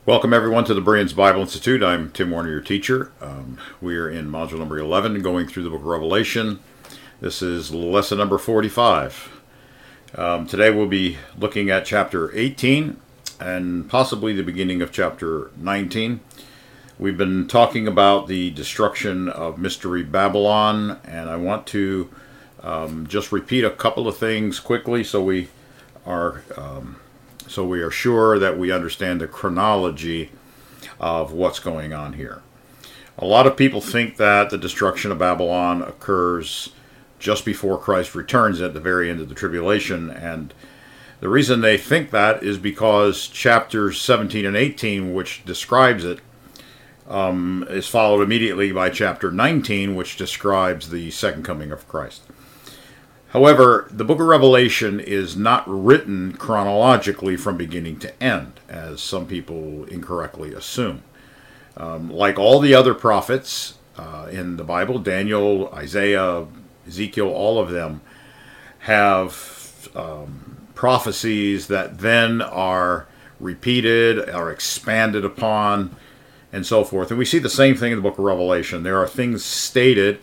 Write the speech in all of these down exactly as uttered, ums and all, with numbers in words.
Welcome everyone to the Bereans Bible Institute. I'm Tim Warner, your teacher. Um, we are in module number eleven, going through the book of Revelation. This is lesson number forty-five. Um, today we'll be looking at chapter eighteen and possibly the beginning of chapter nineteen. We've been talking about the destruction of Mystery Babylon, and I want to um, just repeat a couple of things quickly so we are... Um, So we are sure that we understand the chronology of what's going on here. A lot of people think that the destruction of Babylon occurs just before Christ returns at the very end of the tribulation. And the reason they think that is because chapters seventeen and eighteen, which describes it, um, is followed immediately by chapter nineteen, which describes the second coming of Christ. However, the book of Revelation is not written chronologically from beginning to end, as some people incorrectly assume. Um, like all the other prophets uh, in the Bible, Daniel, Isaiah, Ezekiel, all of them have um, prophecies that then are repeated, are expanded upon, and so forth. And we see the same thing in the book of Revelation. There are things stated,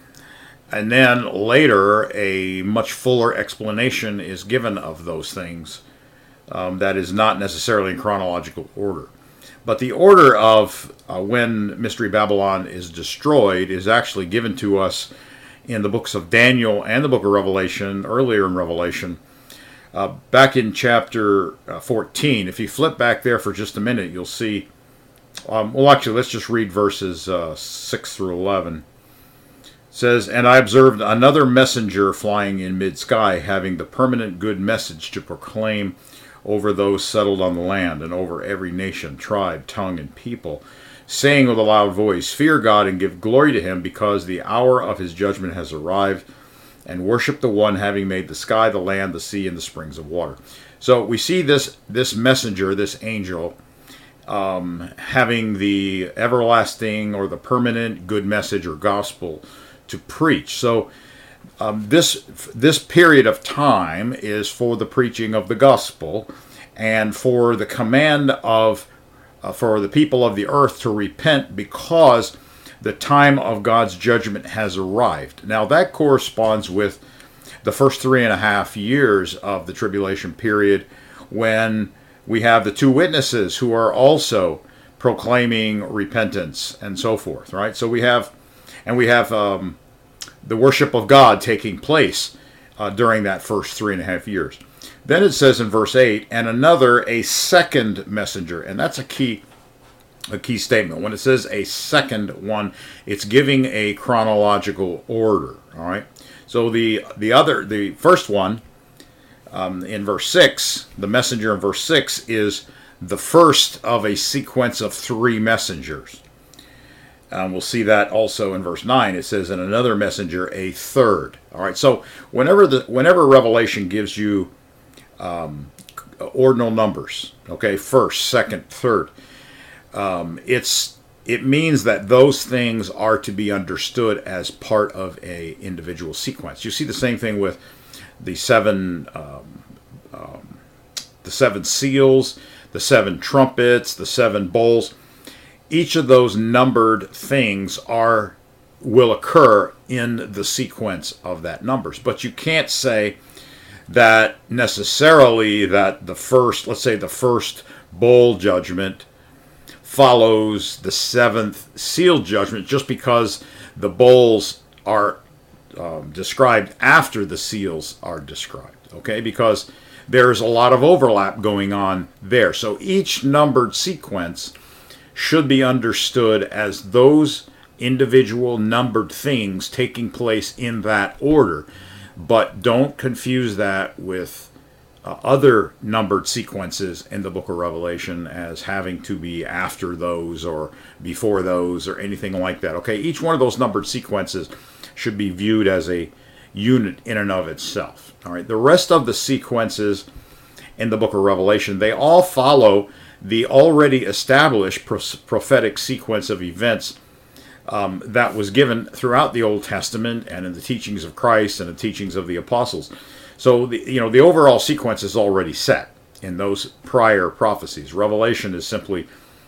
and then later, a much fuller explanation is given of those things um, that is not necessarily in chronological order. But the order of uh, when Mystery Babylon is destroyed is actually given to us in the books of Daniel and the book of Revelation, earlier in Revelation. Uh, back in chapter uh, fourteen, if you flip back there for just a minute, you'll see, um, well actually let's just read verses uh, six through eleven. It says, "And I observed another messenger flying in mid-sky, having the permanent good message to proclaim over those settled on the land, and over every nation, tribe, tongue, and people, saying with a loud voice, Fear God and give glory to him, because the hour of his judgment has arrived, and worship the one having made the sky, the land, the sea, and the springs of water." So we see this, this messenger, this angel, um, having the everlasting or the permanent good message or gospel to preach. So um, this this period of time is for the preaching of the gospel and for the command of uh, for the people of the earth to repent, because the time of God's judgment has arrived. Now that corresponds with the first three and a half years of the tribulation period, when we have the two witnesses who are also proclaiming repentance and so forth, right? So we have and we have um, the worship of God taking place uh, during that first three and a half years. Then it says in verse eight, "And another, a second messenger," and that's a key, a key statement. When it says a second one, it's giving a chronological order. All right. So the the other, the first one um, in verse six, the messenger in verse six is the first of a sequence of three messengers. Um, we'll see that also in verse nine. It says, "And another messenger, a third." All right. So whenever the whenever Revelation gives you um, ordinal numbers, okay, first, second, third, um, it's it means that those things are to be understood as part of a individual sequence. You see the same thing with the seven um, um, the seven seals, the seven trumpets, the seven bowls. Each of those numbered things are will occur in the sequence of that numbers. But you can't say that necessarily that the first, let's say the first bowl judgment follows the seventh seal judgment just because the bowls are um, described after the seals are described, okay? Because there's a lot of overlap going on there. So each numbered sequence should be understood as those individual numbered things taking place in that order. But don't confuse that with uh, other numbered sequences in the book of Revelation as having to be after those or before those or anything like that. Okay, each one of those numbered sequences should be viewed as a unit in and of itself. All right, the rest of the sequences in the book of Revelation, they all follow the already established prophetic sequence of events um, that was given throughout the Old Testament and in the teachings of Christ and the teachings of the apostles. So the, you know, the overall sequence is already set in those prior prophecies. Revelation is simply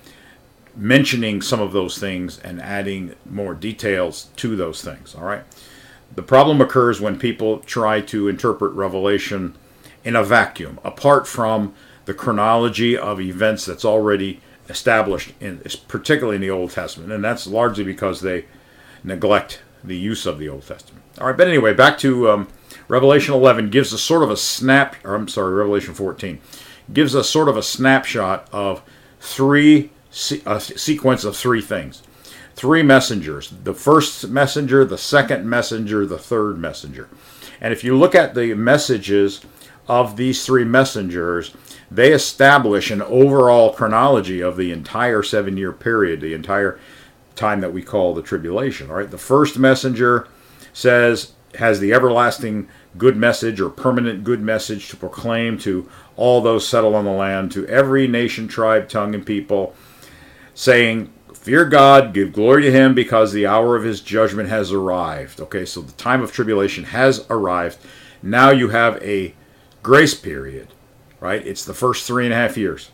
mentioning some of those things and adding more details to those things. All right. The problem occurs when people try to interpret Revelation in a vacuum, apart from the chronology of events that's already established, in, particularly in the Old Testament. And that's largely because they neglect the use of the Old Testament. All right, but anyway, back to um, Revelation eleven gives us sort of a snap, or I'm sorry, Revelation fourteen, gives us sort of a snapshot of three, a sequence of three things. Three messengers. The first messenger, the second messenger, the third messenger. And if you look at the messages of these three messengers, they establish an overall chronology of the entire seven-year period, the entire time that we call the tribulation. All right, the first messenger says, has the everlasting good message or permanent good message to proclaim to all those settled on the land, to every nation, tribe, tongue, and people, saying, fear God, give glory to him, because the hour of his judgment has arrived. Okay, so the time of tribulation has arrived. Now you have a grace period, right? It's the first three and a half years.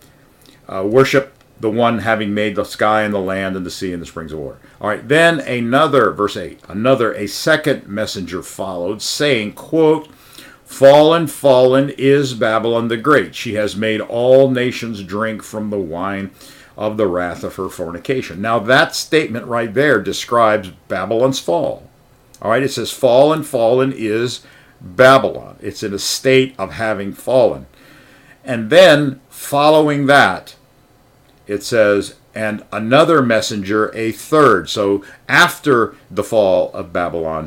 Uh, worship the one having made the sky and the land and the sea and the springs of water. All right, then another, verse eight, another, a second messenger followed, saying, quote, fallen, fallen is Babylon the Great. She has made all nations drink from the wine of the wrath of her fornication. Now that statement right there describes Babylon's fall. All right, it says, fallen, fallen is Babylon. It's in a state of having fallen. And then, following that, it says, and another messenger, a third. So after the fall of Babylon,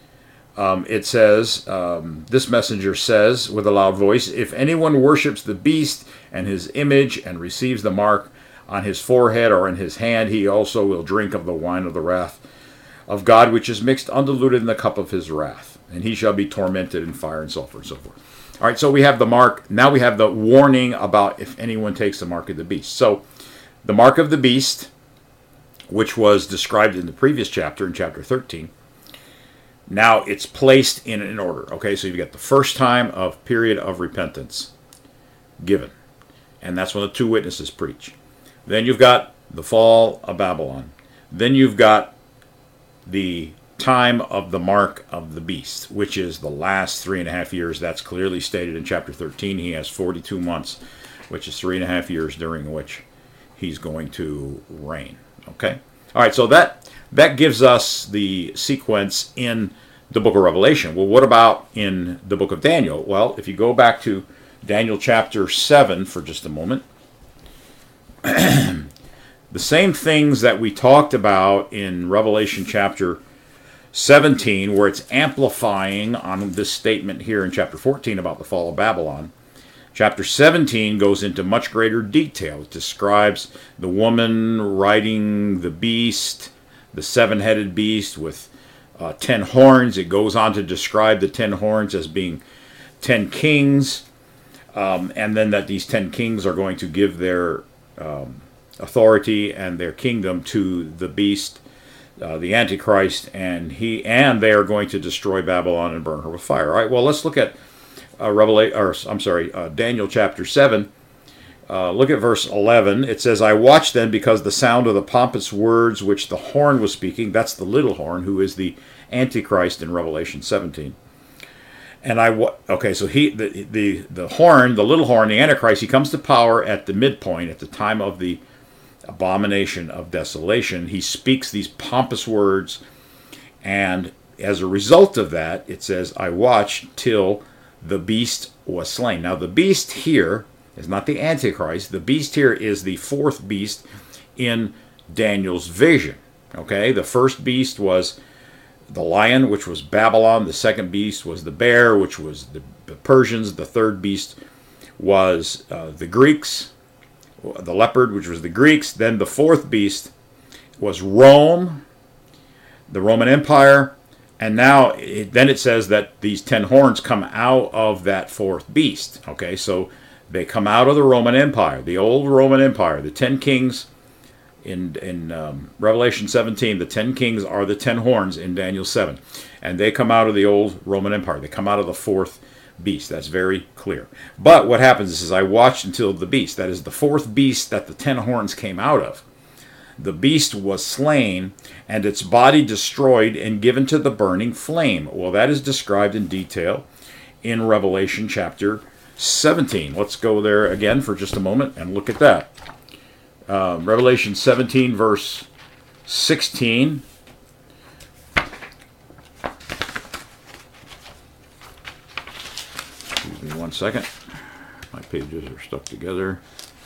um, it says, um, this messenger says with a loud voice, if anyone worships the beast and his image and receives the mark on his forehead or in his hand, he also will drink of the wine of the wrath of God, which is mixed undiluted in the cup of his wrath. And he shall be tormented in fire and sulfur and so forth. All right, so we have the mark. Now we have the warning about if anyone takes the mark of the beast. So the mark of the beast, which was described in the previous chapter, in chapter thirteen, now it's placed in an order. Okay, so you've got the first time of period of repentance given. And that's when the two witnesses preach. Then you've got the fall of Babylon. Then you've got the time of the mark of the beast, which is the last three and a half years. That's clearly stated in chapter thirteen. He has forty-two months, which is three and a half years during which he's going to reign. Okay? All right, so that that gives us the sequence in the book of Revelation. Well, what about in the book of Daniel? Well, if you go back to Daniel chapter seven for just a moment, the same things that we talked about in Revelation chapter seventeen, where it's amplifying on this statement here in chapter fourteen about the fall of Babylon. Chapter seventeen goes into much greater detail. It describes the woman riding the beast, the seven-headed beast with uh, ten horns. It goes on to describe the ten horns as being ten kings, um, and then that these ten kings are going to give their um, authority and their kingdom to the beast, Uh, the Antichrist, and he and they are going to destroy Babylon and burn her with fire. All right. Well, let's look at uh, Revelation, or I'm sorry, uh, Daniel chapter seven. Uh, look at verse eleven. It says, "I watched then because the sound of the pompous words which the horn was speaking." That's the little horn, who is the Antichrist in Revelation seventeen. And I wa- okay, so he the the the horn, the little horn, the Antichrist, he comes to power at the midpoint, at the time of the abomination of desolation. He speaks these pompous words, and as a result of that, it says, I watched till the beast was slain. Now, the beast here is not the Antichrist. The beast here is the fourth beast in Daniel's vision. Okay, the first beast was the lion, which was Babylon. The second beast was the bear, which was the, the Persians. The third beast was uh, the Greeks, the leopard, which was the Greeks. Then the fourth beast was Rome, the Roman Empire. And now, it, then it says that these ten horns come out of that fourth beast. Okay, so they come out of the Roman Empire, the old Roman Empire. The ten kings in, in um, Revelation seventeen, the ten kings are the ten horns in Daniel seven. And they come out of the old Roman Empire. They come out of the fourth beast. That's very clear. But what happens is, I watched until the beast, that is the fourth beast that the ten horns came out of, The beast was slain, and its body destroyed and given to the burning flame. Well, that is described in detail in Revelation chapter seventeen. Let's go there again for just a moment and look at that. Uh, Revelation seventeen, verse sixteen. Excuse me one second. My pages are stuck together.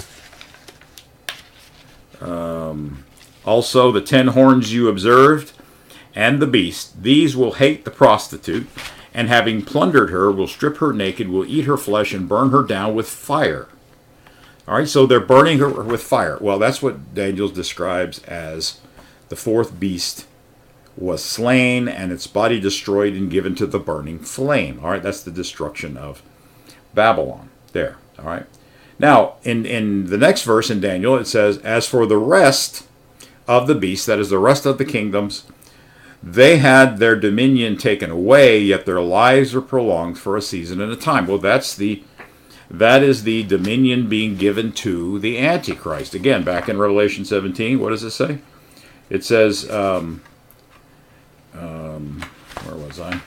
Um, also, the ten horns you observed, and the beast, these will hate the prostitute, and having plundered her, will strip her naked, will eat her flesh, and burn her down with fire. All right, so they're burning her with fire. Well, that's what Daniel describes as the fourth beast was slain, and its body destroyed and given to the burning flame. All right, that's the destruction of Babylon there. All right. Now, in, in the next verse in Daniel, it says, as for the rest of the beasts, that is the rest of the kingdoms, they had their dominion taken away, yet their lives were prolonged for a season and a time. Well, that's the that is the dominion being given to the Antichrist. Again, back in Revelation seventeen, what does it say? It says, um, um, where was I?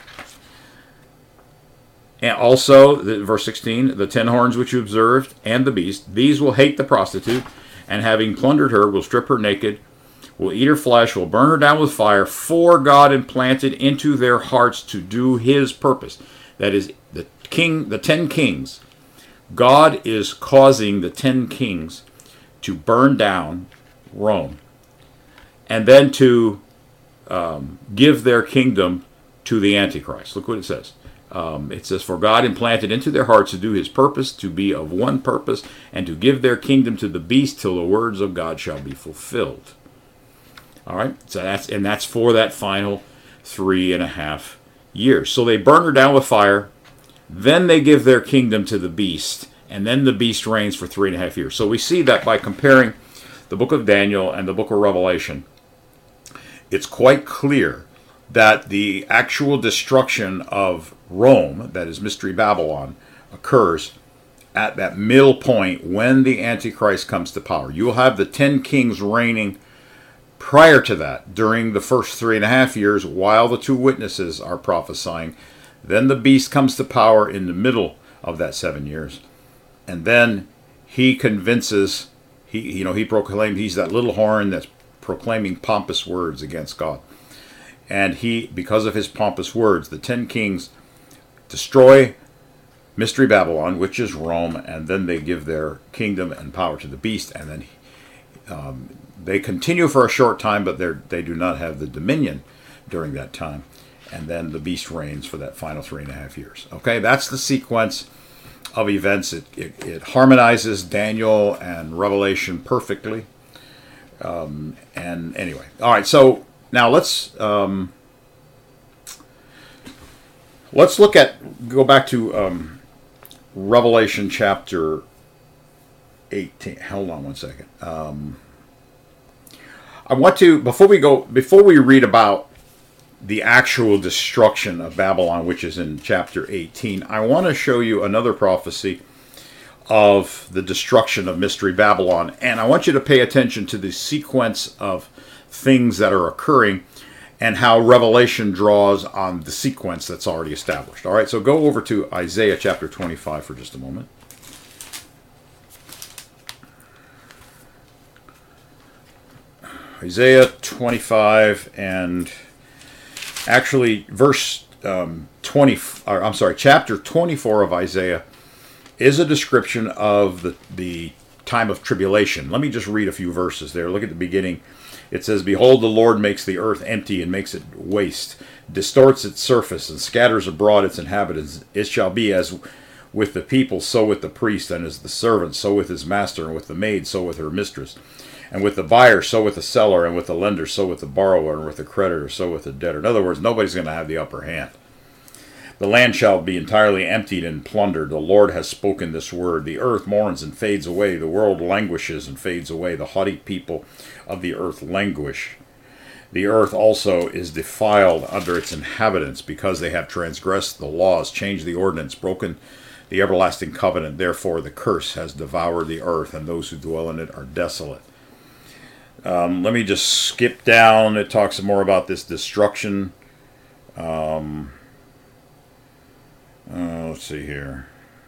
And also, the, verse sixteen, the ten horns which you observed, and the beast, these will hate the prostitute, and having plundered her, will strip her naked, will eat her flesh, will burn her down with fire, for God implanted into their hearts to do his purpose. That is, the king, the ten kings. God is causing the ten kings to burn down Rome, and then to um, give their kingdom to the Antichrist. Look what it says. Um, it says, for God implanted into their hearts to do his purpose, to be of one purpose, and to give their kingdom to the beast till the words of God shall be fulfilled. All right, so that's and that's for that final three and a half years. So they burn her down with fire, then they give their kingdom to the beast, and then the beast reigns for three and a half years. So we see that by comparing the book of Daniel and the book of Revelation, it's quite clear that the actual destruction of Rome, that is Mystery Babylon, occurs at that middle point when the Antichrist comes to power. You will have the ten kings reigning prior to that, during the first three and a half years, while the two witnesses are prophesying. Then the beast comes to power in the middle of that seven years. And then he convinces, he you know, he proclaimed, he's that little horn that's proclaiming pompous words against God. And he, because of his pompous words, the ten kings destroy Mystery Babylon, which is Rome, and then they give their kingdom and power to the beast, and then um, they continue for a short time, but they they do not have the dominion during that time. And then the beast reigns for that final three and a half years. Okay, that's the sequence of events. It, it, it harmonizes Daniel and Revelation perfectly. Um, and anyway, all right, so now let's um, let's look at, go back to um, Revelation chapter eighteen. Hold on one second. Um, I want to, before we go, before we read about the actual destruction of Babylon, which is in chapter eighteen, I want to show you another prophecy of the destruction of Mystery Babylon. And I want you to pay attention to the sequence of things that are occurring and how Revelation draws on the sequence that's already established. All right, so go over to Isaiah chapter twenty-five for just a moment. Isaiah twenty-five, and actually verse um, twenty, or I'm sorry, chapter twenty-four of Isaiah is a description of the, the time of tribulation. Let me just read a few verses there. Look at the beginning. It says, behold, the Lord makes the earth empty and makes it waste, distorts its surface and scatters abroad its inhabitants. It shall be as with the people, so with the priest, and as the servant, so with his master, and with the maid, so with her mistress, and with the buyer, so with the seller, and with the lender, so with the borrower, and with the creditor, so with the debtor. In other words, nobody's going to have the upper hand. The land shall be entirely emptied and plundered. The Lord has spoken this word. The earth mourns and fades away. The world languishes and fades away. The haughty people of the earth languish. The earth also is defiled under its inhabitants, because they have transgressed the laws, changed the ordinance, broken the everlasting covenant. Therefore the curse has devoured the earth, and those who dwell in it are desolate. Um, let me just skip down. It talks some more about this destruction. Um, uh, let's see here.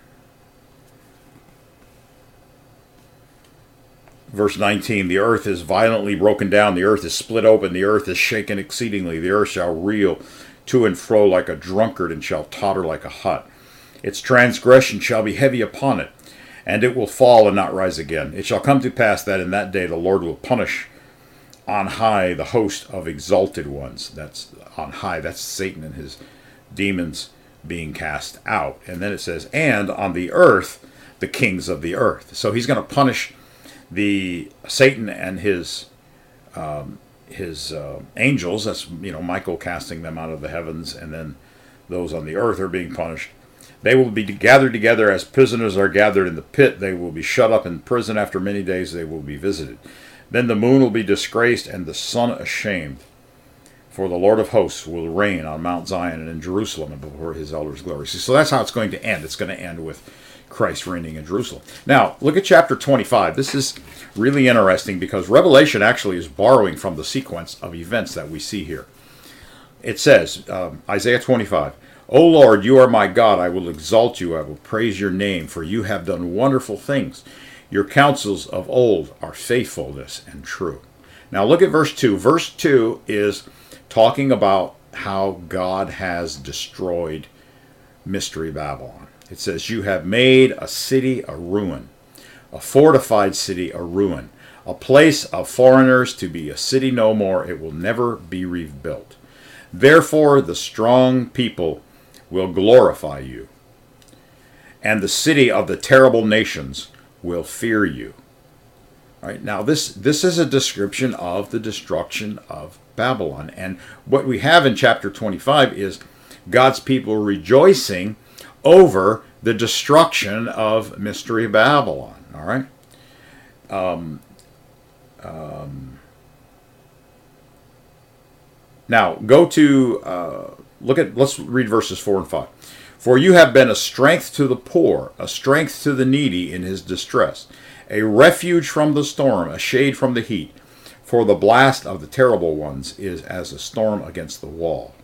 Verse nineteen, the earth is violently broken down, the earth is split open, the earth is shaken exceedingly, the earth shall reel to and fro like a drunkard, and shall totter like a hut. Its transgression shall be heavy upon it, and it will fall and not rise again. It shall come to pass that in that day the Lord will punish on high the host of exalted ones. That's on high, that's Satan and his demons being cast out. And then it says, and on the earth, the kings of the earth. So he's going to punish the Satan and his um, his uh, angels. That's, you know, Michael casting them out of the heavens, and then those on the earth are being punished. They will be gathered together as prisoners are gathered in the pit. They will be shut up in prison. After many days they will be visited. Then the moon will be disgraced and the sun ashamed. For the Lord of hosts will reign on Mount Zion and in Jerusalem and before his elders' glory. So that's how it's going to end. It's going to end with Christ reigning in Jerusalem. Now, look at chapter twenty-five. This is really interesting because Revelation actually is borrowing from the sequence of events that we see here. It says, um, Isaiah twenty-five, O Lord, you are my God. I will exalt you. I will praise your name, for you have done wonderful things. Your counsels of old are faithfulness and true. Now look at verse two. Verse two is talking about how God has destroyed Mystery Babylon. It says, you have made a city a ruin, a fortified city a ruin, a place of foreigners to be a city no more. It will never be rebuilt. Therefore the strong people will glorify you, and the city of the terrible nations will fear you. All right, now this, this is a description of the destruction of Babylon. And what we have in chapter twenty-five is God's people rejoicing over the destruction of Mystery Babylon. All right. Um, um, now go to uh, look at. Let's read verses four and five. For you have been a strength to the poor, a strength to the needy in his distress, a refuge from the storm, a shade from the heat. For the blast of the terrible ones is as a storm against the wall.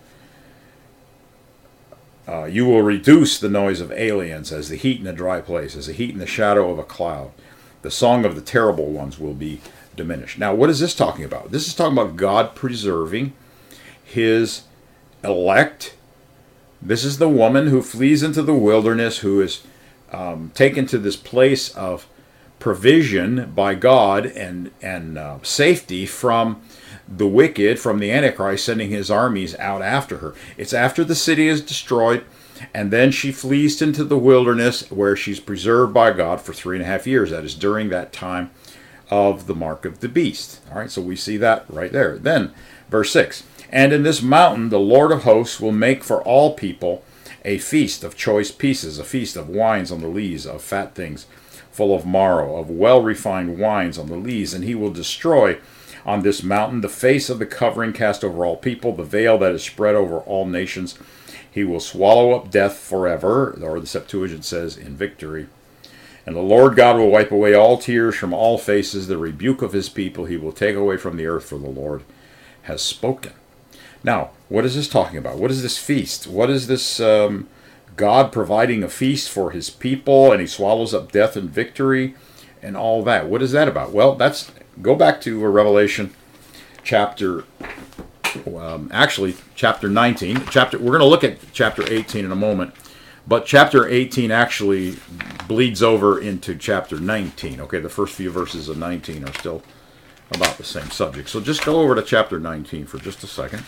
Uh, you will reduce the noise of aliens as the heat in a dry place, as the heat in the shadow of a cloud. The song of the terrible ones will be diminished. Now, what is this talking about? This is talking about God preserving his elect. This is the woman who flees into the wilderness, who is um, taken to this place of provision by God and, and uh, safety from the wicked, from the Antichrist sending his armies out after her. It's after the city is destroyed, and then she flees into the wilderness where she's preserved by God for three and a half years. That is during that time of the mark of the beast. All right, so we see that right there. Then, verse six, and in this mountain the Lord of hosts will make for all people a feast of choice pieces, a feast of wines on the lees, of fat things full of marrow, of well-refined wines on the lees, and he will destroy on this mountain the face of the covering cast over all people, the veil that is spread over all nations. He will swallow up death forever, or the Septuagint says, in victory. And the Lord God will wipe away all tears from all faces, the rebuke of his people he will take away from the earth, for the Lord has spoken. Now, what is this talking about? What is this feast? What is this um, God providing a feast for his people, and he swallows up death and victory and all that? What is that about? Well, that's go back to Revelation chapter, um, actually chapter nineteen. Chapter we're going to look at chapter eighteen in a moment, but chapter eighteen actually bleeds over into chapter nineteen. Okay, the first few verses of nineteen are still about the same subject. So just go over to chapter nineteen for just a second.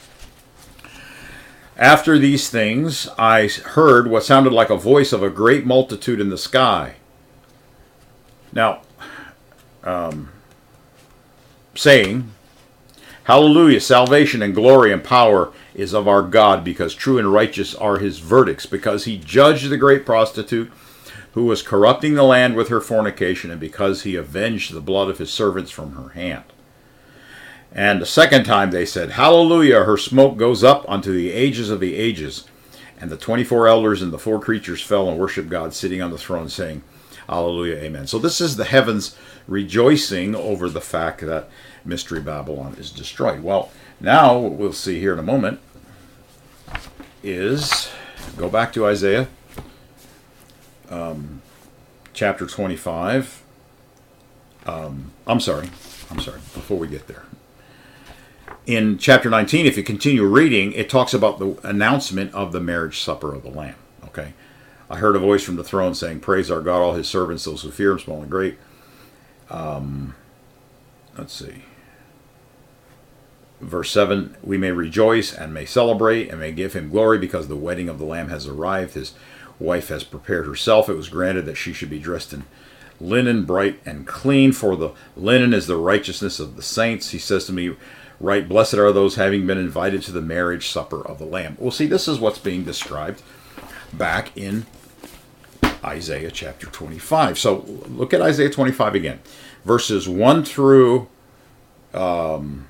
After these things, I heard what sounded like a voice of a great multitude in the sky. Now, um, saying, Hallelujah, salvation and glory and power is of our God, because true and righteous are his verdicts, because he judged the great prostitute who was corrupting the land with her fornication, and because he avenged the blood of his servants from her hand. And the second time they said, Hallelujah, her smoke goes up unto the ages of the ages. And the twenty-four elders and the four creatures fell and worshiped God sitting on the throne, saying, Hallelujah, amen. So this is the heavens rejoicing over the fact that Mystery Babylon is destroyed. Well, now what we'll see here in a moment is, go back to Isaiah um, chapter twenty-five. Um, I'm sorry, I'm sorry, before we get there. In chapter nineteen, if you continue reading, it talks about the announcement of the marriage supper of the Lamb. Okay, I heard a voice from the throne saying, "Praise our God, all his servants, those who fear him, small and great." Um, let's see. Verse seven, we may rejoice and may celebrate and may give him glory because the wedding of the Lamb has arrived. His wife has prepared herself. It was granted that she should be dressed in linen, bright and clean, for the linen is the righteousness of the saints. He says to me, right, blessed are those having been invited to the marriage supper of the Lamb. Well, see, this is what's being described back in Isaiah chapter twenty-five. So look at Isaiah twenty-five again. Verses one through um,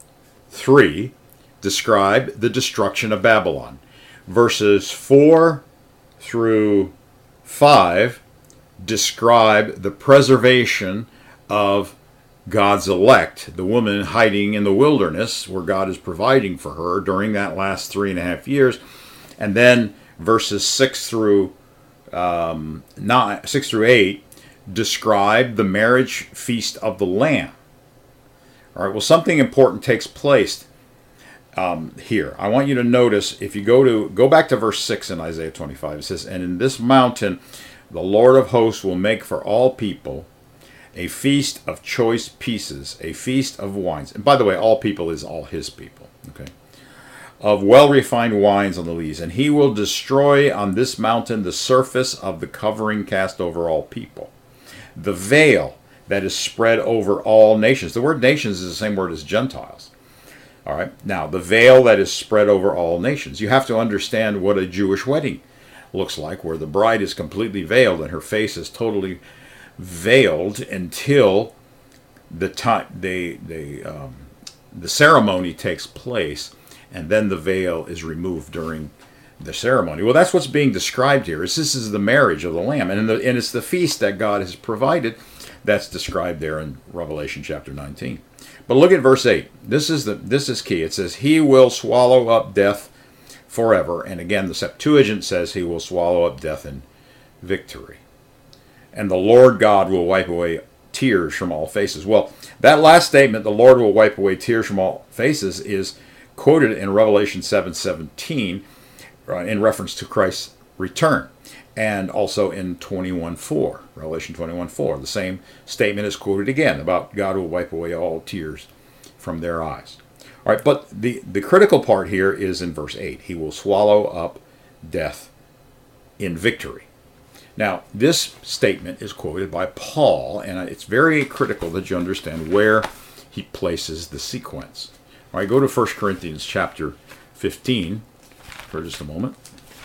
three describe the destruction of Babylon. Verses four through five describe the preservation of God's elect, the woman hiding in the wilderness where God is providing for her during that last three and a half years. And then verses six through um, nine, six through eight describe the marriage feast of the Lamb. All right. Well, something important takes place um, here. I want you to notice, if you go to go back to verse six in Isaiah twenty-five, it says, "And in this mountain, the Lord of hosts will make for all people a feast of choice pieces, a feast of wines." And by the way, all people is all his people. Okay. "Of well-refined wines on the lees, and he will destroy on this mountain the surface of the covering cast over all people, the veil that is spread over all nations." The word nations is the same word as Gentiles. All right. Now, the veil that is spread over all nations. You have to understand what a Jewish wedding looks like, where the bride is completely veiled and her face is totally veiled until the time they they um, the ceremony takes place, and then the veil is removed during the ceremony. Well, that's what's being described here. Is this is the marriage of the Lamb, and in the, and it's the feast that God has provided that's described there in Revelation chapter nineteen. But look at verse eight. This is the this is key. It says, "He will swallow up death forever." And again, the Septuagint says he will swallow up death in victory. "And the Lord God will wipe away tears from all faces." Well, that last statement, "the Lord will wipe away tears from all faces," is quoted in Revelation seven seventeen uh, in reference to Christ's return. And also in twenty-one four, Revelation twenty-one four. The same statement is quoted again about God will wipe away all tears from their eyes. All right, but the, the critical part here is in verse eight. He will swallow up death in victory. Now, this statement is quoted by Paul, and it's very critical that you understand where he places the sequence. All right, go to First Corinthians chapter fifteen for just a moment.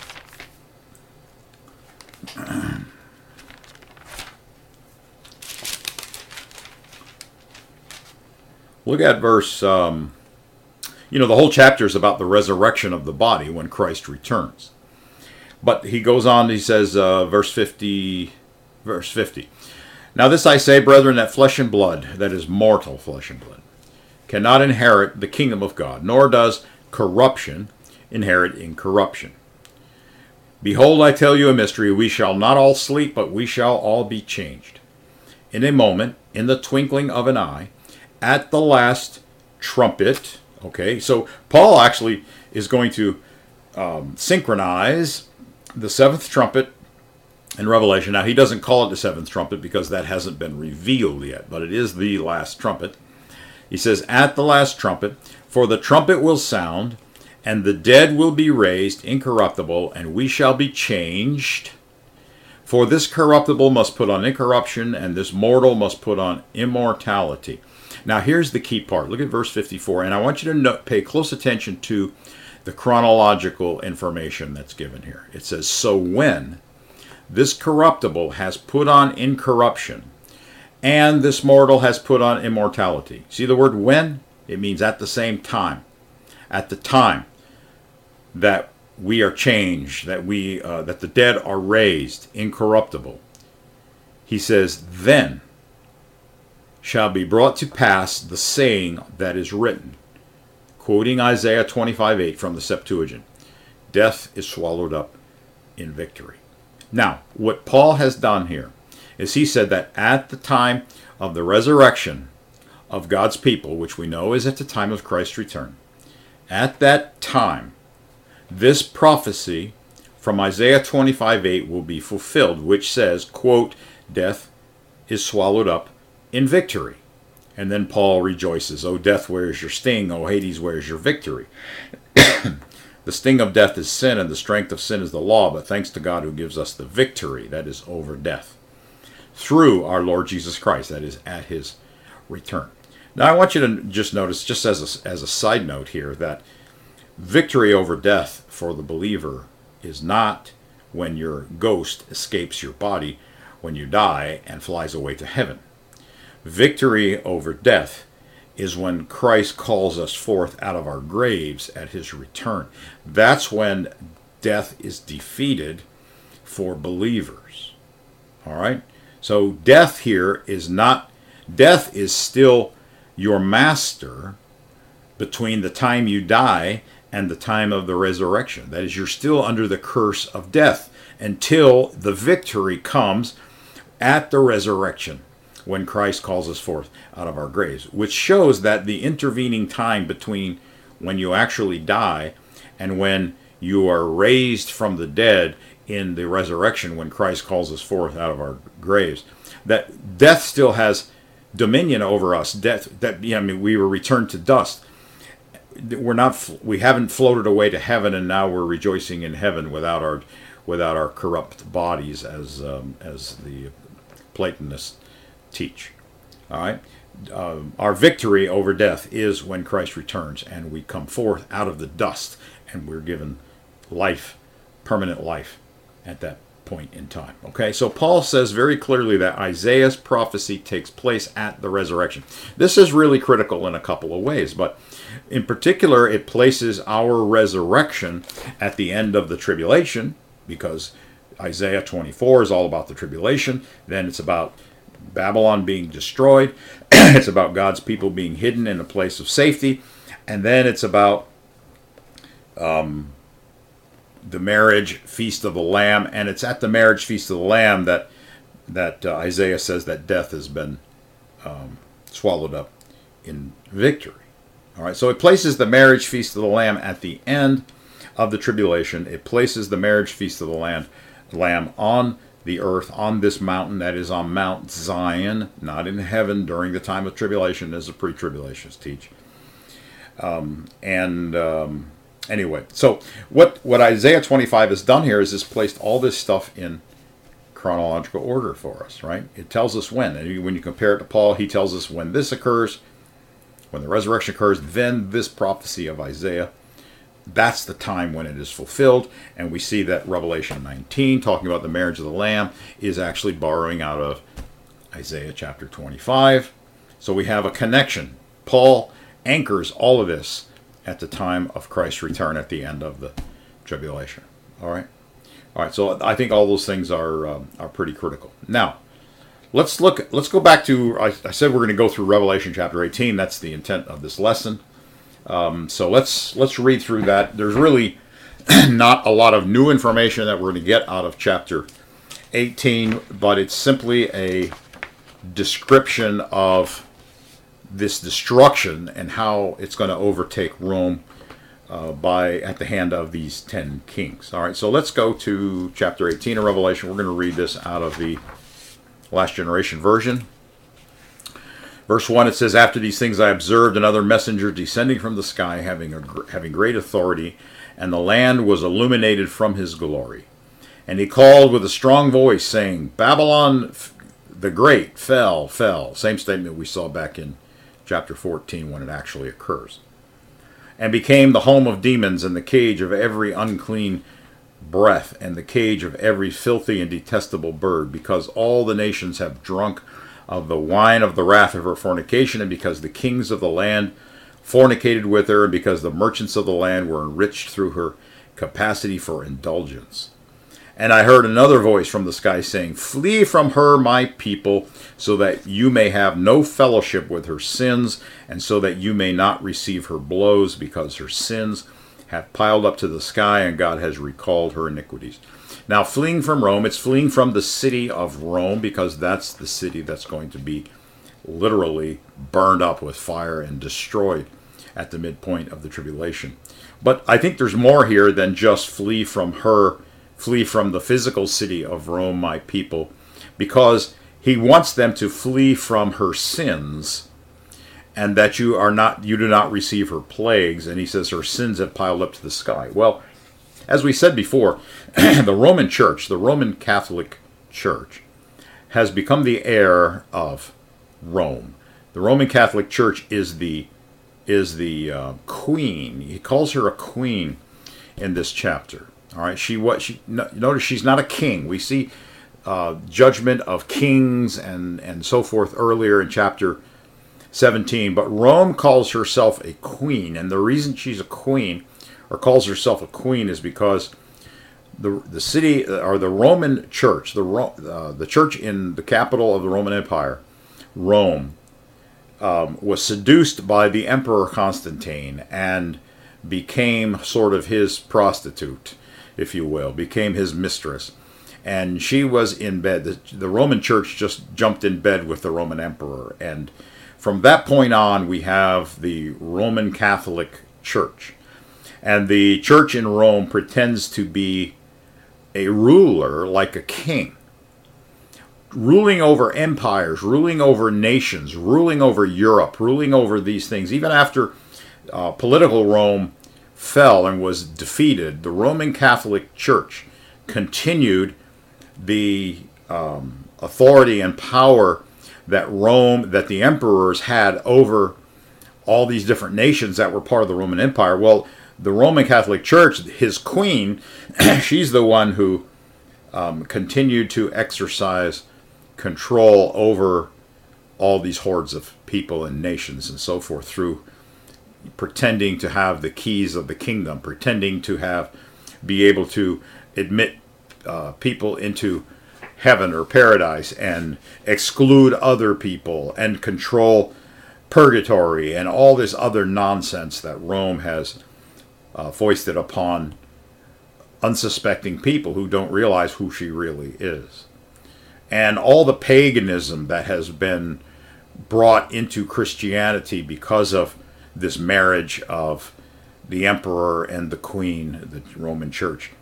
Look at verse, um, you know, the whole chapter is about the resurrection of the body when Christ returns. But he goes on, he says, uh, verse fifty, verse fifty. "Now this I say, brethren, that flesh and blood, that is mortal flesh and blood, cannot inherit the kingdom of God, nor does corruption inherit incorruption. Behold, I tell you a mystery. We shall not all sleep, but we shall all be changed. In a moment, in the twinkling of an eye, at the last trumpet." Okay, so Paul actually is going to um, synchronize the seventh trumpet in Revelation. Now, he doesn't call it the seventh trumpet because that hasn't been revealed yet, but it is the last trumpet. He says, "At the last trumpet, for the trumpet will sound, and the dead will be raised incorruptible, and we shall be changed. For this corruptible must put on incorruption, and this mortal must put on immortality." Now, here's the key part. Look at verse fifty-four, and I want you to note, pay close attention to the chronological information that's given here. It says, "So when this corruptible has put on incorruption, and this mortal has put on immortality." See the word "when"? It means at the same time. At the time that we are changed, that we uh, that the dead are raised incorruptible, he says, then shall be brought to pass the saying that is written, quoting Isaiah twenty-five eight from the Septuagint, death is swallowed up in victory. Now, what Paul has done here is he said that at the time of the resurrection of God's people, which we know is at the time of Christ's return, at that time, this prophecy from Isaiah twenty-five eight will be fulfilled, which says, quote, death is swallowed up in victory. And then Paul rejoices, O death, where is your sting? O Hades, where is your victory? The sting of death is sin, and the strength of sin is the law, but thanks to God who gives us the victory, that is over death, through our Lord Jesus Christ, that is at his return. Now I want you to just notice, just as a, as a side note here, that victory over death for the believer is not when your ghost escapes your body when you die and flies away to heaven. Victory over death is when Christ calls us forth out of our graves at his return. That's when death is defeated for believers. All right? So death here is not, death is still your master between the time you die and the time of the resurrection. That is, you're still under the curse of death until the victory comes at the resurrection, when Christ calls us forth out of our graves, which shows that the intervening time between when you actually die and when you are raised from the dead in the resurrection, when Christ calls us forth out of our graves, that death still has dominion over us. Death, that yeah, I mean, we were returned to dust. We're not, we haven't floated away to heaven, and now we're rejoicing in heaven without our, without our corrupt bodies, as um, as the Platonists teach. All right, uh, our victory over death is when Christ returns and we come forth out of the dust and we're given life, permanent life at that point in time. Okay, so Paul says very clearly that Isaiah's prophecy takes place at the resurrection. This is really critical in a couple of ways, but in particular it places our resurrection at the end of the tribulation, because Isaiah twenty-four is all about the tribulation. Then it's about Babylon being destroyed. It's about God's people being hidden in a place of safety. And then it's about um, the marriage feast of the Lamb. And it's at the marriage feast of the Lamb that that uh, Isaiah says that death has been um, swallowed up in victory. All right, so it places the marriage feast of the Lamb at the end of the tribulation. It places the marriage feast of the Lamb, Lamb on the earth, on this mountain, that is on Mount Zion, not in heaven during the time of tribulation, as the pre-tribulationists teach. Um, and um, anyway, so what, what Isaiah twenty-five has done here is it's placed all this stuff in chronological order for us, right? It tells us when. And when you compare it to Paul, he tells us when this occurs, when the resurrection occurs, then this prophecy of Isaiah, that's the time when it is fulfilled. And we see that Revelation nineteen, talking about the marriage of the Lamb, is actually borrowing out of Isaiah chapter twenty-five. So we have a connection. Paul anchors all of this at the time of Christ's return at the end of the tribulation. All right? All right, so I think all those things are um, are pretty critical. Now, let's look. Let's go back to, I, I said we're going to go through Revelation chapter eighteen. That's the intent of this lesson. Um, so let's let's read through that. There's really not a lot of new information that we're going to get out of chapter eighteen, but it's simply a description of this destruction and how it's going to overtake Rome uh, by at the hand of these ten kings. All right, so let's go to chapter eighteen of Revelation. We're going to read this out of the Last Generation Version. Verse one, it says, "After these things I observed another messenger descending from the sky, having a, having great authority, and the land was illuminated from his glory. And he called with a strong voice, saying, Babylon the Great fell, fell." Same statement we saw back in chapter fourteen when it actually occurs. "And became the home of demons, and the cage of every unclean breath, and the cage of every filthy and detestable bird, because all the nations have drunk of the wine of the wrath of her fornication, and because the kings of the land fornicated with her, and because the merchants of the land were enriched through her capacity for indulgence. And I heard another voice from the sky saying, "Flee from her, my people, so that you may have no fellowship with her sins, and so that you may not receive her blows, because her sins have piled up to the sky, and God has recalled her iniquities." Now, fleeing from Rome, it's fleeing from the city of Rome, because that's the city that's going to be literally burned up with fire and destroyed at the midpoint of the tribulation. But I think there's more here than just flee from her, flee from the physical city of Rome, my people, because he wants them to flee from her sins, and that you are not, you do not receive her plagues. And he says her sins have piled up to the sky. Well, as we said before, the Roman Church, the Roman Catholic Church, has become the heir of Rome. The Roman Catholic Church is the is the uh, queen. He calls her a queen in this chapter. All right, she what she no, notice she's not a king. We see uh, judgment of kings and and so forth earlier in chapter seventeen, but Rome calls herself a queen, and the reason she's a queen, or calls herself a queen, is because the the city, or the Roman Church, the uh, the church in the capital of the Roman Empire, Rome, um, was seduced by the Emperor Constantine and became sort of his prostitute, if you will, became his mistress. And she was in bed. The, the Roman Church just jumped in bed with the Roman Emperor. And from that point on, we have the Roman Catholic Church. And the church in Rome pretends to be a ruler like a king, ruling over empires, ruling over nations, ruling over Europe, ruling over these things. Even after uh, political Rome fell and was defeated, the Roman Catholic Church continued the um, authority and power that Rome, that the emperors had over all these different nations that were part of the Roman Empire. Well, the Roman Catholic Church, his queen, she's the one who um, continued to exercise control over all these hordes of people and nations and so forth, through pretending to have the keys of the kingdom, pretending to have, be able to admit uh, people into heaven or paradise and exclude other people and control purgatory and all this other nonsense that Rome has uh, foisted upon unsuspecting people who don't realize who she really is. And all the paganism that has been brought into Christianity because of this marriage of the emperor and the queen, the Roman Church,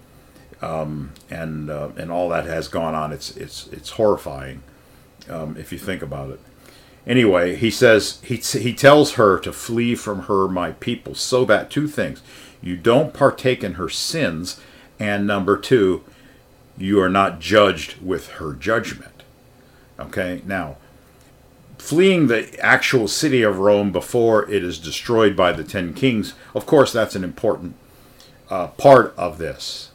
um, and uh, and all that has gone on. It's it's it's horrifying um, if you think about it. Anyway, he says he he tells her to flee from her, my people, so that two things: you don't partake in her sins, and number two, you are not judged with her judgment. Okay, now, fleeing the actual city of Rome before it is destroyed by the ten kings, of course, that's an important uh, part of this,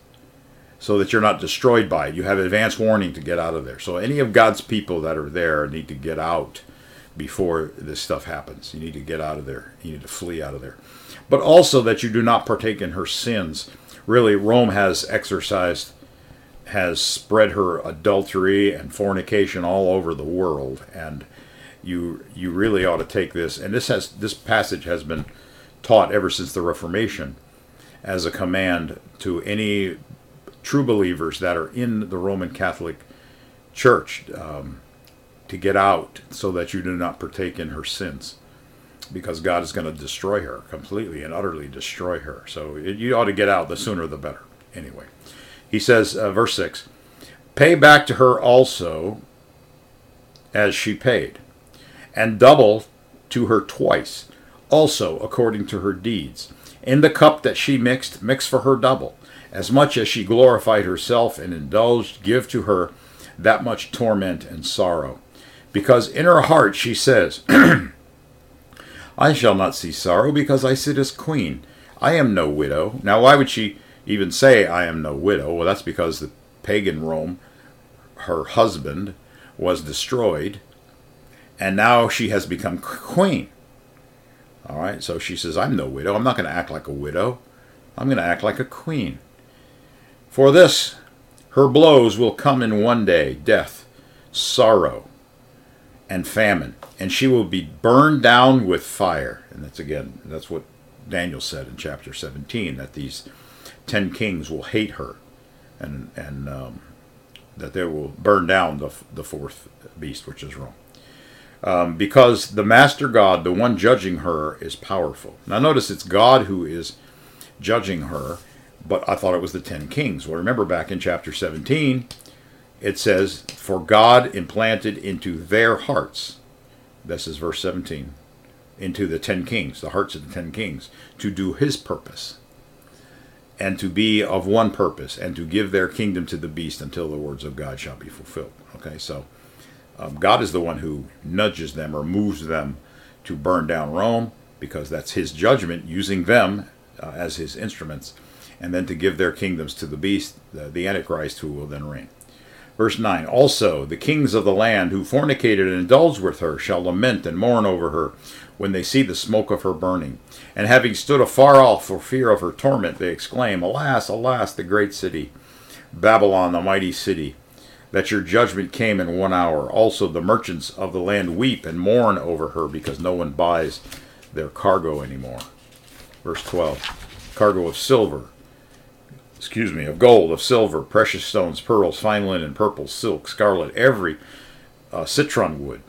so that you're not destroyed by it. You have advance warning to get out of there. So any of God's people that are there need to get out before this stuff happens. You need to get out of there. You need to flee out of there. But also that you do not partake in her sins. Really, Rome has exercised, has spread her adultery and fornication all over the world, and you you really ought to take this. And this has this passage has been taught ever since the Reformation as a command to any true believers that are in the Roman Catholic Church um, to get out, so that you do not partake in her sins, because God is going to destroy her completely and utterly destroy her. So it, you ought to get out. The sooner the better. Anyway, he says, uh, verse six, pay back to her also as she paid, and double to her twice, also according to her deeds. In the cup that she mixed, mix for her double. As much as she glorified herself and indulged, give to her that much torment and sorrow. Because in her heart she says, I shall not see sorrow, because I sit as queen. I am no widow. Now, why would she even say, I am no widow? Well, that's because the pagan Rome, her husband, was destroyed, and now she has become queen. All right, so she says, I'm no widow. I'm not going to act like a widow. I'm going to act like a queen. For this, Her blows will come in one day, death, sorrow, and famine, and she will be burned down with fire. And that's again, that's what Daniel said in chapter seventeen, that these ten kings will hate her, and and um, that they will burn down the, the fourth beast, which is Rome. Um, because the master God, the one judging her, is powerful. Now notice it's God who is judging her, but I thought it was the ten kings. Well, remember back in chapter seventeen, it says, for God implanted into their hearts, this is verse seventeen, into the ten kings, the hearts of the ten kings, to do his purpose, and to be of one purpose, and to give their kingdom to the beast until the words of God shall be fulfilled. Okay, so um, God is the one who nudges them or moves them to burn down Rome, because that's his judgment, using them uh, as his instruments, and then to give their kingdoms to the beast, the, the Antichrist, who will then reign. Verse nine, also the kings of the land who fornicated and indulged with her shall lament and mourn over her when they see the smoke of her burning. And having stood afar off for fear of her torment, they exclaim, alas, alas, the great city, Babylon, the mighty city, that your judgment came in one hour. Also the merchants of the land weep and mourn over her, because no one buys their cargo anymore. Verse twelve, cargo of silver, excuse me, of gold, of silver, precious stones, pearls, fine linen, purple, silk, scarlet, every uh, citron wood,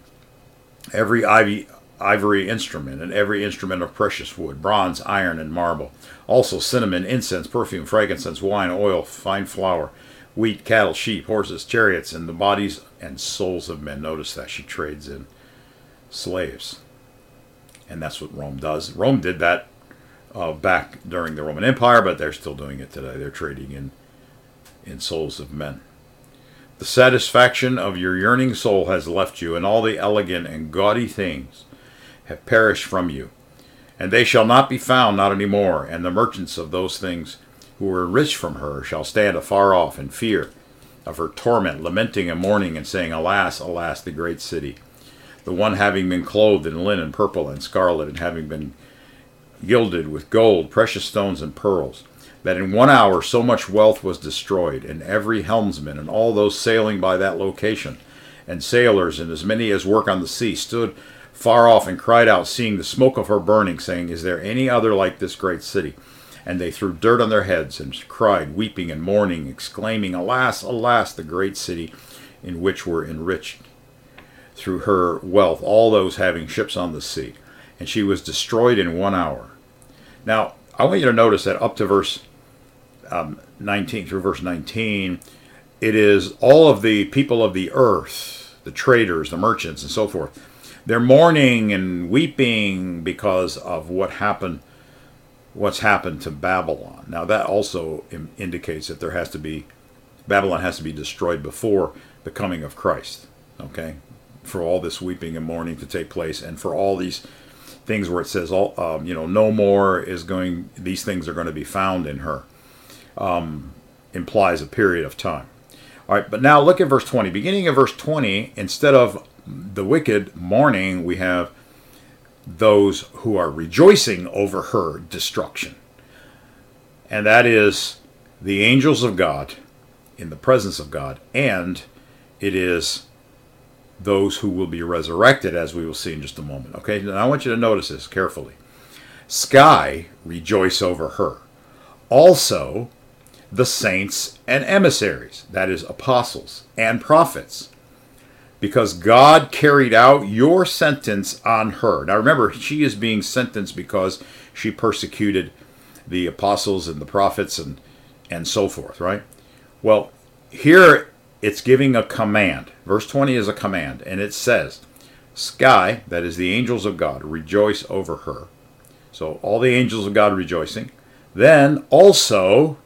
every ivy, ivory instrument, and every instrument of precious wood, bronze, iron, and marble. Also cinnamon, incense, perfume, frankincense, wine, oil, fine flour, wheat, cattle, sheep, horses, chariots, and the bodies and souls of men. Notice that she trades in slaves. And that's what Rome does. Rome did that Uh, back during the Roman Empire, but they're still doing it today. They're trading in in souls of men. The satisfaction of your yearning soul has left you, and all the elegant and gaudy things have perished from you, and they shall not be found, not any more. And the merchants of those things who were rich from her shall stand afar off in fear of her torment, lamenting and mourning, and saying, alas, alas, the great city, the one having been clothed in linen, purple, and scarlet, and having been gilded with gold, precious stones, and pearls, that in one hour so much wealth was destroyed, and every helmsman and all those sailing by that location, and sailors, and as many as work on the sea, stood far off and cried out, seeing the smoke of her burning, saying, is there any other like this great city? And they threw dirt on their heads, and cried, weeping and mourning, exclaiming, alas, alas, the great city, in which were enriched through her wealth all those having ships on the sea. And she was destroyed in one hour. Now, I want you to notice that up to verse um, nineteen, through verse nineteen, it is all of the people of the earth, the traders, the merchants, and so forth. They're mourning and weeping because of what happened, what's happened to Babylon. Now, that also im- indicates that there has to be, Babylon has to be destroyed before the coming of Christ, okay? For all this weeping and mourning to take place, and for all these things where it says, all um, you know, no more is going, these things are going to be found in her, um, implies a period of time. All right, but now look at verse twenty. Beginning of verse twenty, instead of the wicked mourning, we have those who are rejoicing over her destruction. And that is the angels of God in the presence of God, and it is those who will be resurrected, as we will see in just a moment. Okay, now I want you to notice this carefully. Sky rejoice over her. Also, the saints and emissaries, that is, apostles and prophets, because God carried out your sentence on her. Now remember, she is being sentenced because she persecuted the apostles and the prophets and, and so forth, right? Well, here it's giving a command. Verse twenty is a command, and it says, sky, that is the angels of God, rejoice over her. So all the angels of God rejoicing. Then also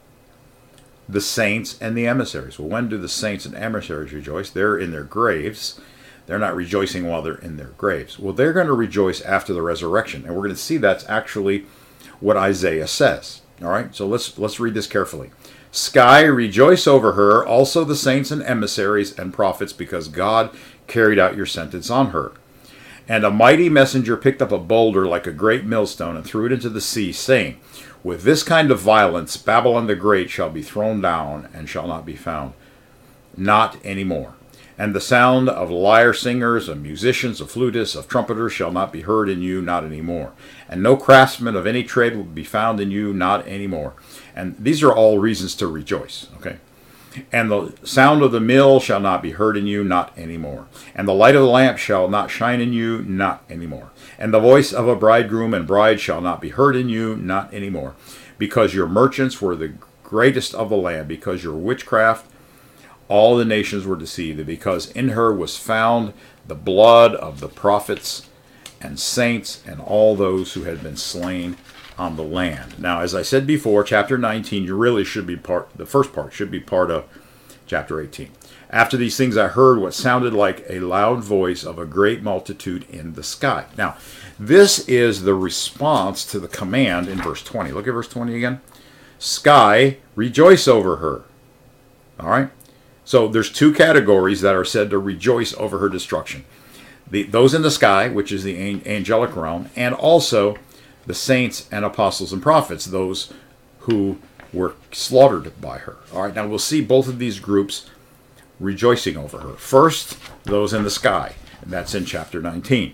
the saints and the emissaries. Well, when do the saints and emissaries rejoice? They're in their graves. They're not rejoicing while they're in their graves. Well, they're going to rejoice after the resurrection, and we're going to see that's actually what Isaiah says. All right, so let's let's read this carefully. Sky, rejoice over her, also the saints and emissaries and prophets, because God carried out your sentence on her. And a mighty messenger picked up a boulder like a great millstone and threw it into the sea, saying, with this kind of violence Babylon the Great shall be thrown down and shall not be found not any more. And the sound of lyre singers, of musicians, of flutists, of trumpeters shall not be heard in you, not any more. And no craftsman of any trade will be found in you, not any more. And these are all reasons to rejoice, okay? And the sound of the mill shall not be heard in you, not any more. And the light of the lamp shall not shine in you, not any more. And the voice of a bridegroom and bride shall not be heard in you, not any more. Because your merchants were the greatest of the land, because your witchcraft, all the nations were deceived, and because in her was found the blood of the prophets and saints and all those who had been slain on the land. Now, as I said before, chapter nineteen, you really should be part, the first part should be part of chapter eighteen. After these things I heard what sounded like a loud voice of a great multitude in the sky. Now, this is the response to the command in verse twenty. Look at verse twenty again. Sky, rejoice over her. All right? So there's two categories that are said to rejoice over her destruction. The, those in the sky, which is the angelic realm, and also the saints and apostles and prophets, those who were slaughtered by her. All right, now we'll see both of these groups rejoicing over her. First, those in the sky, and that's in chapter nineteen.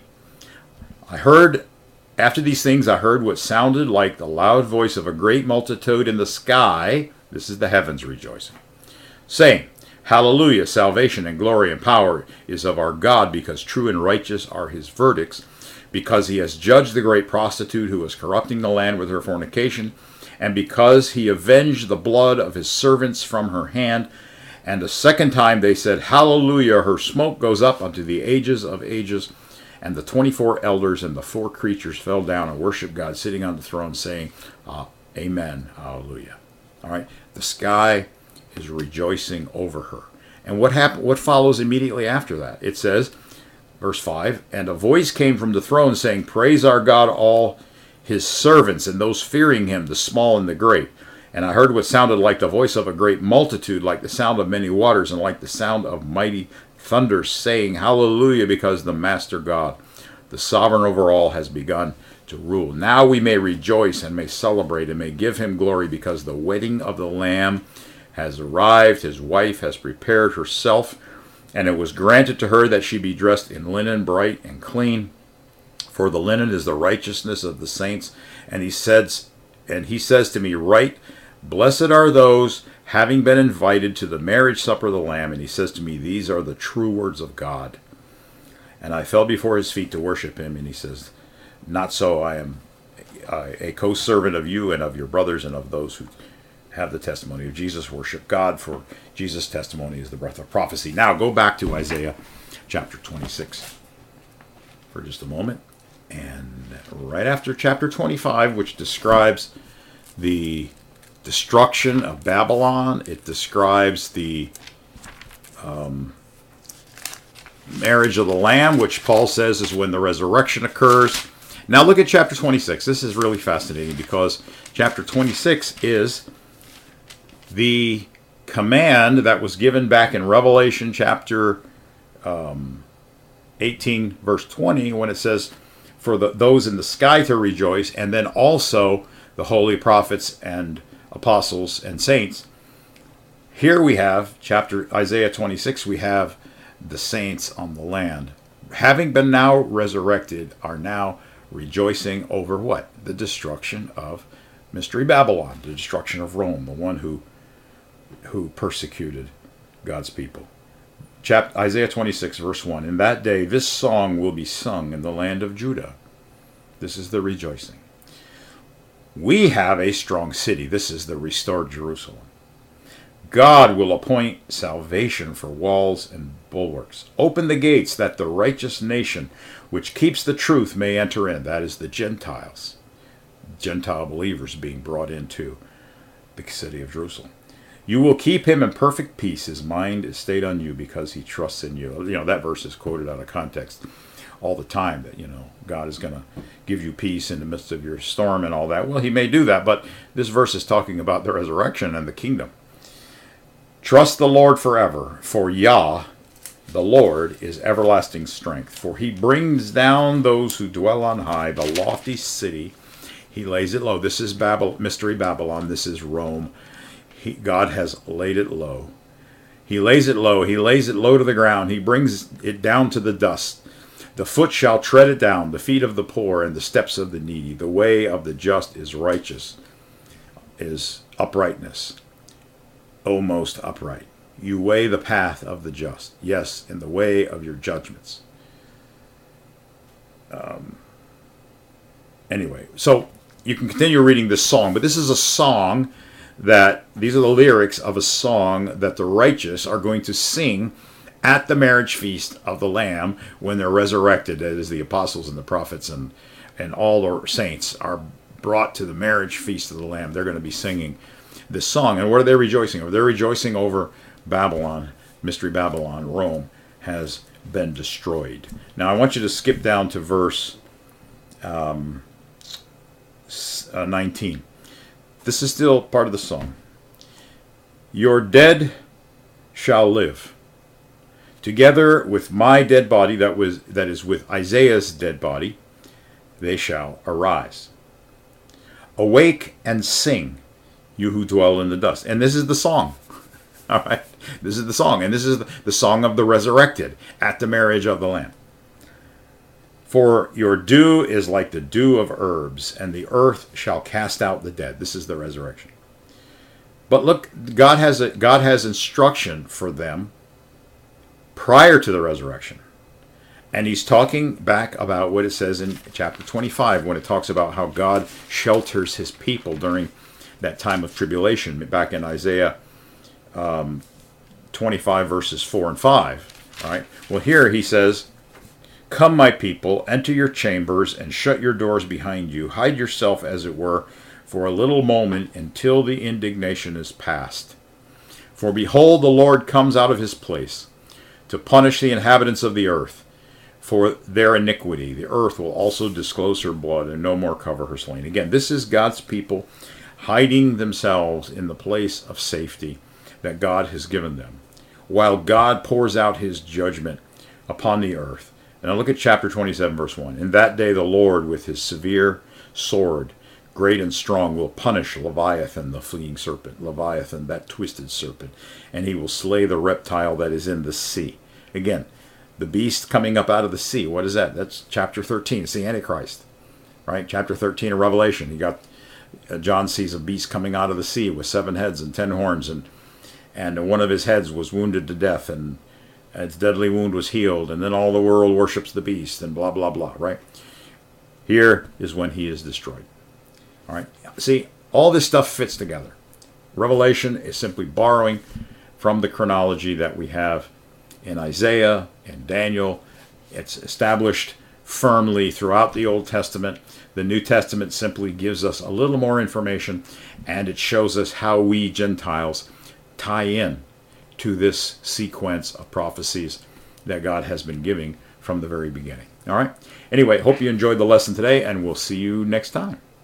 I heard, after these things, I heard what sounded like the loud voice of a great multitude in the sky. This is the heavens rejoicing, saying, Hallelujah, salvation and glory and power is of our God, because true and righteous are his verdicts, because he has judged the great prostitute who was corrupting the land with her fornication, and because he avenged the blood of his servants from her hand. And a second time they said, Hallelujah, her smoke goes up unto the ages of ages. And the twenty-four elders and the four creatures fell down and worshiped God sitting on the throne, saying, uh, Amen, Hallelujah. All right, the sky is rejoicing over her. And what happened? What follows immediately after that? It says, verse five, and a voice came from the throne saying, Praise our God, all his servants, and those fearing him, the small and the great. And I heard what sounded like the voice of a great multitude, like the sound of many waters, and like the sound of mighty thunder, saying, Hallelujah, because the Master God, the sovereign over all, has begun to rule. Now we may rejoice and may celebrate and may give him glory, because the wedding of the Lamb has arrived, his wife has prepared herself, and it was granted to her that she be dressed in linen bright and clean, for the linen is the righteousness of the saints. And he says, and he says to me, Write, blessed are those having been invited to the marriage supper of the Lamb. And he says to me, These are the true words of God. And I fell before his feet to worship him, and he says, Not so, I am a co-servant of you and of your brothers and of those who have the testimony of Jesus. Worship God, for Jesus' testimony is the breath of prophecy. Now go back to Isaiah chapter twenty-six for just a moment. And right after chapter twenty-five, which describes the destruction of Babylon, it describes the um, marriage of the Lamb, which Paul says is when the resurrection occurs. Now look at chapter twenty-six. This is really fascinating, because chapter twenty-six is the command that was given back in Revelation chapter um, eighteen, verse twenty, when it says, for the, those in the sky to rejoice, and then also the holy prophets and apostles and saints. Here we have, chapter Isaiah twenty-six, we have the saints on the land, having been now resurrected, are now rejoicing over what? The destruction of Mystery Babylon, the destruction of Rome, the one who who persecuted God's people. Chapter, Isaiah twenty-six, verse one, In that day this song will be sung in the land of Judah. This is the rejoicing. We have a strong city. This is the restored Jerusalem. God will appoint salvation for walls and bulwarks. Open the gates that the righteous nation, which keeps the truth, may enter in. That is the Gentiles. Gentile believers being brought into the city of Jerusalem. You will keep him in perfect peace. His mind is stayed on you because he trusts in you. You know, that verse is quoted out of context all the time, that, you know, God is going to give you peace in the midst of your storm and all that. Well, he may do that, but this verse is talking about the resurrection and the kingdom. Trust the Lord forever, for Yah, the Lord, is everlasting strength. For he brings down those who dwell on high, the lofty city. He lays it low. This is Babylon, Mystery Babylon. This is Rome. He, God has laid it low. He lays it low. He lays it low to the ground. He brings it down to the dust. The foot shall tread it down, the feet of the poor and the steps of the needy. The way of the just is righteous, is uprightness. O most upright, you weigh the path of the just. Yes, in the way of your judgments. Um, anyway, so you can continue reading this song, but this is a song that, these are the lyrics of a song that the righteous are going to sing at the marriage feast of the Lamb when they're resurrected. That is, the apostles and the prophets and, and all the saints are brought to the marriage feast of the Lamb. They're going to be singing this song. And what are they rejoicing over? They're rejoicing over Babylon, Mystery Babylon, Rome has been destroyed. Now I want you to skip down to verse um, uh, nineteen. This is still part of the song. Your dead shall live. Together with my dead body, that was that is with Isaiah's dead body, they shall arise. Awake and sing, you who dwell in the dust. And this is the song. All right. This is the song. And this is the, the song of the resurrected at the marriage of the Lamb. For your dew is like the dew of herbs, and the earth shall cast out the dead. This is the resurrection. But look, God has a, God has instruction for them prior to the resurrection. And he's talking back about what it says in chapter twenty-five when it talks about how God shelters his people during that time of tribulation, back in Isaiah um, twenty-five verses four and five. All right. Well, here he says, come, my people, enter your chambers and shut your doors behind you. Hide yourself, as it were, for a little moment until the indignation is past. For behold, the Lord comes out of his place to punish the inhabitants of the earth for their iniquity. The earth will also disclose her blood and no more cover her slain. Again, this is God's people hiding themselves in the place of safety that God has given them, while God pours out his judgment upon the earth. And now look at chapter twenty-seven, verse one. In that day the Lord with his severe sword, great and strong, will punish Leviathan, the fleeing serpent, Leviathan, that twisted serpent, and he will slay the reptile that is in the sea. Again, the beast coming up out of the sea. What is that? That's chapter thirteen. It's the Antichrist, right? Chapter thirteen of Revelation. You got uh, John sees a beast coming out of the sea with seven heads and ten horns, and and one of his heads was wounded to death, and its deadly wound was healed, and then all the world worships the beast, and blah blah blah. Right? Here is when he is destroyed. All right. See, all this stuff fits together. Revelation is simply borrowing from the chronology that we have in Isaiah and Daniel. It's established firmly throughout the Old Testament. The New Testament simply gives us a little more information, and it shows us how we Gentiles tie in to this sequence of prophecies that God has been giving from the very beginning. All right. Anyway, hope you enjoyed the lesson today, and we'll see you next time.